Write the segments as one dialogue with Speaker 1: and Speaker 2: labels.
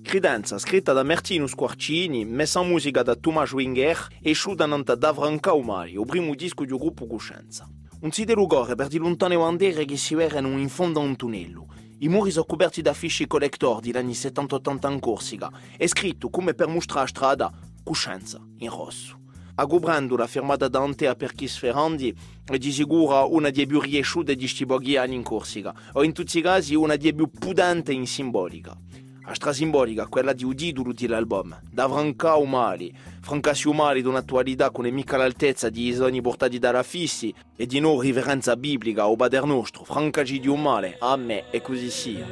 Speaker 1: Credenza, scritta da Martino Squarcini, messa in musica da Tommaso Winger e uscita da Vrancao Mari, il primo disco del gruppo Coscienza. Un siderugore per di lontane bandere che si vedono in fondo a un tunnello. I muri sono coperti da affici collector degli anni 70-80 in Corsica e scritto come per mostrare la strada Coscienza in rosso. A Gobrandola, firmata da Antea per Chis Ferrandi, è di sicuro una delle più riuscite di questi anni in Corsica, o in tutti i casi una delle più pudenti in simbolica. La stra simbolica, quella di udidolo dell'album, da Vrancao Mali, Francasio Mali d'un'attualità con mica l'altezza di sogni portati dalla Fissi e di non riverenza biblica o Pater Nostro, Francagi di un male, a me e così sia.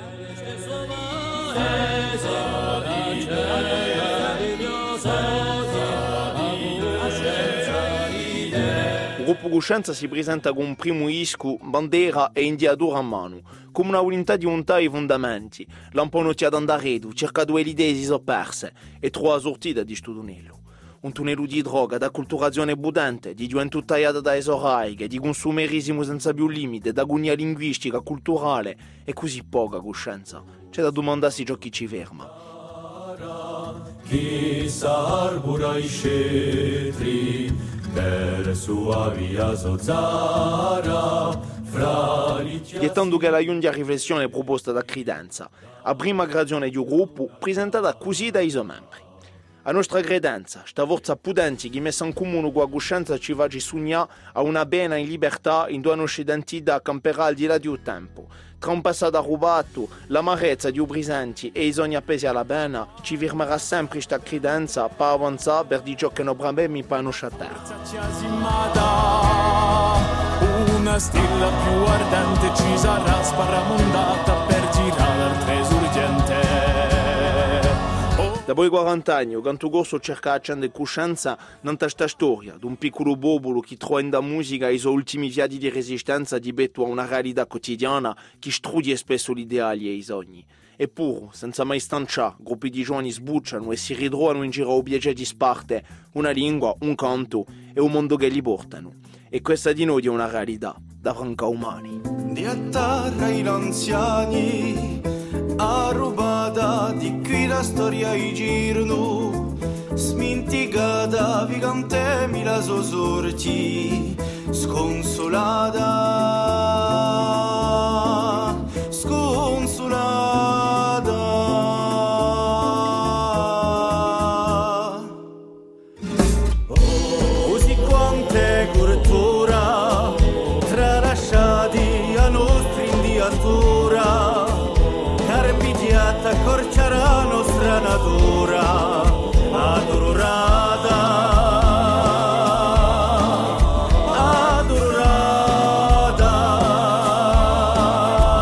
Speaker 1: Il gruppo Coscienza si presenta con un primo disco, bandera e indiadora a mano, come una volontà di untare i fondamenti, lampono ti ad andare, cerca due idee si sono perse e trova la sortita di questo tunnello. Un tunnello di droga, da culturazione budente, di gioventù tagliata da esoraiche, di consumerismo senza più limite, da agonia linguistica, culturale e così poca coscienza. C'è da domandarsi ciò che ci ferma.
Speaker 2: Chi s'arbora i cetri per sua via Sozzara,
Speaker 1: Gettando che la giunta riflessione proposta da Credenza, a prima creazione di un gruppo presentata così dai suoi membri. A nostra credenza, sta forza potente che messa in comune con la coscienza ci fa sognare a una bene in libertà in una nostra identità camperà al di là del tempo. Tra un passato rubato, l'amarezza di un presente e i sogni appesi alla pena, ci firmerà sempre questa credenza per avanzare per di ciò che non problemi per la nostra terra.
Speaker 2: Una stella più ardente ci sarà sparramondata per girare al tresurgente.
Speaker 1: Dopo i 40 anni, ho canto corso cerca di accendere coscienza in questa storia di un piccolo popolo che trova in musica i suoi ultimi fiati di resistenza di betto a una realtà quotidiana che strugge spesso gli ideali e i sogni. Eppure, senza mai stanciare, gruppi di giovani sbucciano e si ritrovano in giro a obiettivi di sparte, una lingua, un canto e un mondo che li portano. E questa di noi è una realtà, da Vrancao Mali.
Speaker 3: Di attarra i anziani, a rubata di qui la storia i girano, sminticata vi cantemi la sua sorti, sconsolata, sconsolata. Così quante cultura tralasciati a nostri indiatura, accorcia la nostra natura adorata, adorata.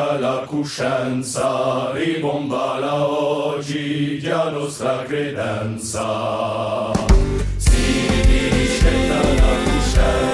Speaker 2: riscetta la coscienza, ribombala oggi di a nostra credenza. Si riscetta la coscienza.